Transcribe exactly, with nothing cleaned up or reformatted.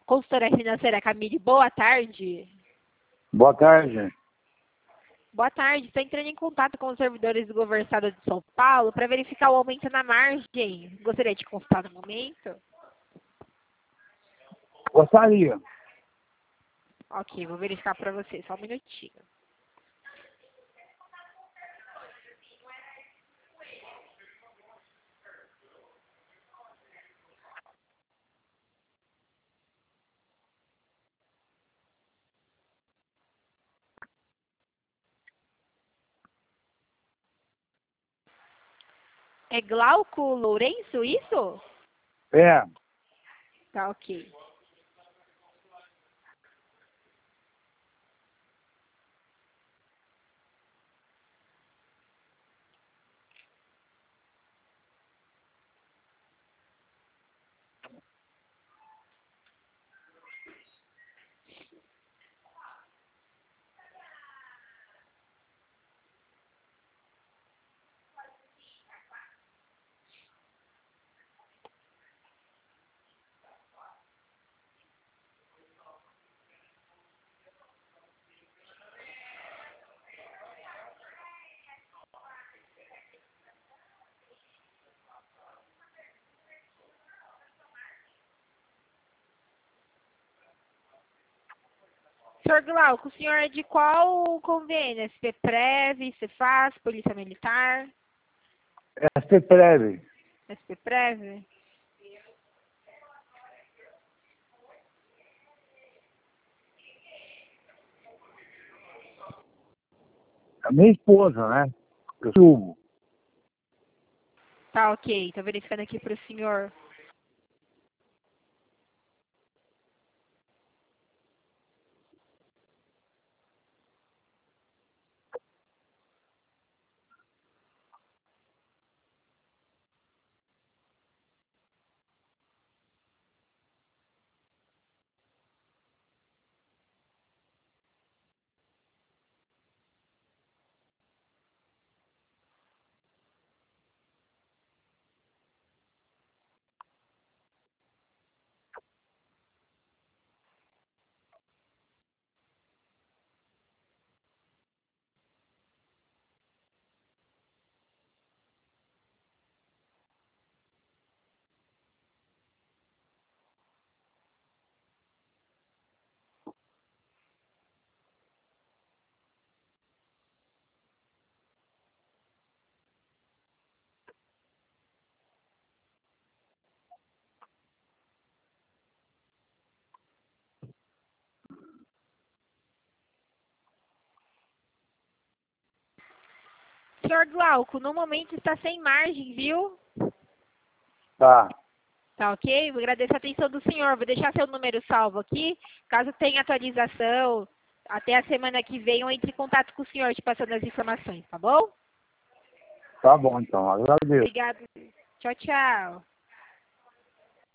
consultora financeira Camille, boa tarde. Boa tarde. Boa tarde, estou entrando em contato com os servidores do governo do estado de São Paulo para verificar o aumento na margem. Gostaria de consultar no momento? Gostaria. Ok, vou verificar para você, só um minutinho. É Glauco Lourenço, isso? É. Tá, ok. Senhor Glauco, o senhor é de qual convênio? SPPrev, Cefaz, Polícia Militar? SPPrev. SPPrev? A minha esposa, né? Eu subo. Tá, ok. Tô verificando aqui pro senhor. Senhor Glauco, no momento está sem margem, viu? Tá. Tá, ok? Vou agradecer a atenção do senhor. Vou deixar seu número salvo aqui. Caso tenha atualização, até a semana que vem eu entre em contato com o senhor te passando as informações, tá bom? Tá bom, então. Agradeço. Obrigado. Tchau, tchau.